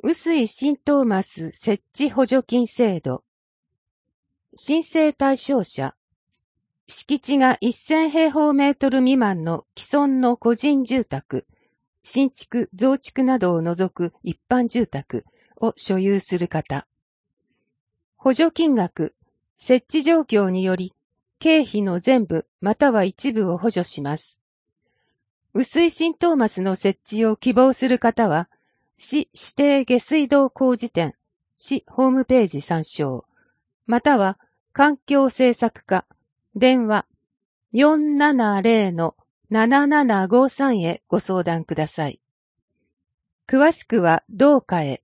臼井新トーマス設置補助金制度。申請対象者。敷地が1000平方メートル未満の既存の個人住宅、新築、増築などを除く一般住宅を所有する方。補助金額、設置状況により、経費の全部または一部を補助します。臼井新トーマスの設置を希望する方は、市指定下水道工事店、市ホームページ参照、または環境政策課、電話 470-7753 へご相談ください。詳しくは同課へ。